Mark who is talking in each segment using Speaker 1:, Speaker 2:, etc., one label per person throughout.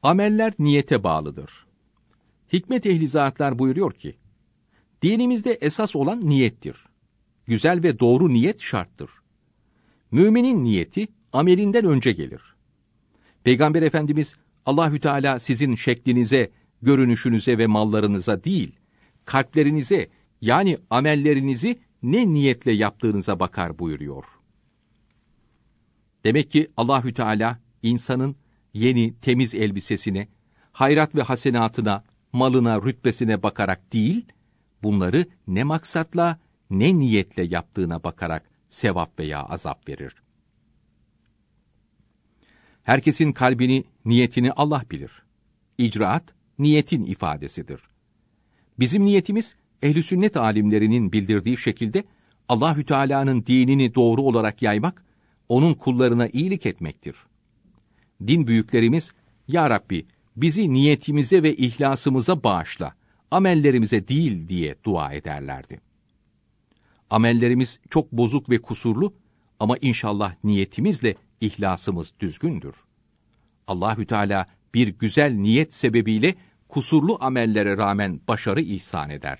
Speaker 1: Ameller niyete bağlıdır. Hikmet ehli zatlar buyuruyor ki, dinimizde esas olan niyettir. Güzel ve doğru niyet şarttır. Müminin niyeti amelinden önce gelir. Peygamber Efendimiz, Allahü Teala sizin şeklinize, görünüşünüze ve mallarınıza değil, kalplerinize yani amellerinizi ne niyetle yaptığınıza bakar buyuruyor. Demek ki Allahü Teala insanın yeni, temiz elbisesine, hayrat ve hasenatına, malına, rütbesine bakarak değil, bunları ne maksatla, ne niyetle yaptığına bakarak sevap veya azap verir. Herkesin kalbini, niyetini Allah bilir. İcraat, niyetin ifadesidir. Bizim niyetimiz, ehl-i sünnet alimlerinin bildirdiği şekilde, Allahü Teala'nın dinini doğru olarak yaymak, onun kullarına iyilik etmektir. Din büyüklerimiz, Ya Rabbi, bizi niyetimize ve ihlasımıza bağışla, amellerimize değil diye dua ederlerdi. Amellerimiz çok bozuk ve kusurlu ama inşallah niyetimizle ihlasımız düzgündür. Allahü Teala bir güzel niyet sebebiyle kusurlu amellere rağmen başarı ihsan eder.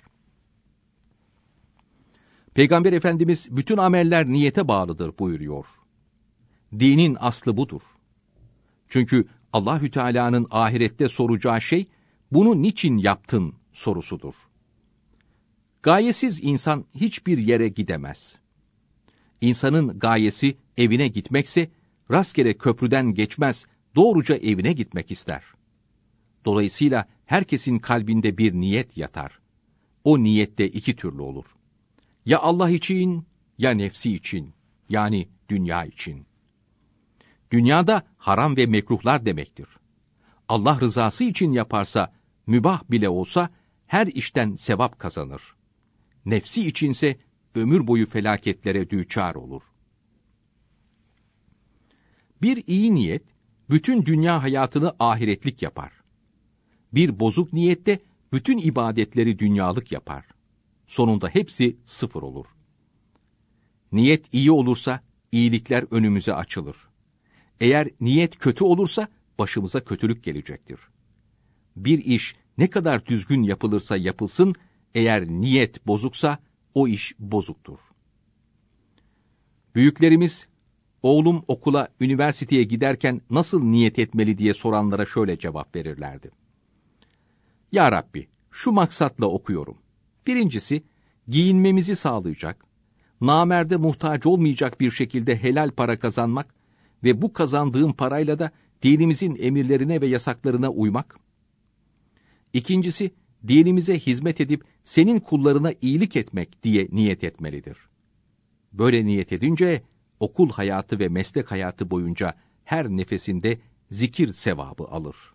Speaker 1: Peygamber Efendimiz bütün ameller niyete bağlıdır buyuruyor. Dinin aslı budur. Çünkü Allahü Teala'nın ahirette soracağı şey, bunu niçin yaptın sorusudur. Gayesiz insan hiçbir yere gidemez. İnsanın gayesi evine gitmekse, rastgele köprüden geçmez, doğruca evine gitmek ister. Dolayısıyla herkesin kalbinde bir niyet yatar. O niyette iki türlü olur. Ya Allah için, ya nefsi için, yani dünya için. Dünyada haram ve mekruhlar demektir. Allah rızası için yaparsa, mübah bile olsa, her işten sevap kazanır. Nefsi içinse, ömür boyu felaketlere düçar olur. Bir iyi niyet, bütün dünya hayatını ahiretlik yapar. Bir bozuk niyette, bütün ibadetleri dünyalık yapar. Sonunda hepsi sıfır olur. Niyet iyi olursa, iyilikler önümüze açılır. Eğer niyet kötü olursa, başımıza kötülük gelecektir. Bir iş ne kadar düzgün yapılırsa yapılsın, eğer niyet bozuksa, o iş bozuktur. Büyüklerimiz, oğlum okula, üniversiteye giderken nasıl niyet etmeli diye soranlara şöyle cevap verirlerdi. Ya Rabbi, şu maksatla okuyorum. Birincisi, giyinmemizi sağlayacak, namerde muhtaç olmayacak bir şekilde helal para kazanmak ve bu kazandığım parayla da dinimizin emirlerine ve yasaklarına uymak. İkincisi, dinimize hizmet edip senin kullarına iyilik etmek diye niyet etmelidir. Böyle niyet edince, okul hayatı ve meslek hayatı boyunca her nefesinde zikir sevabı alır.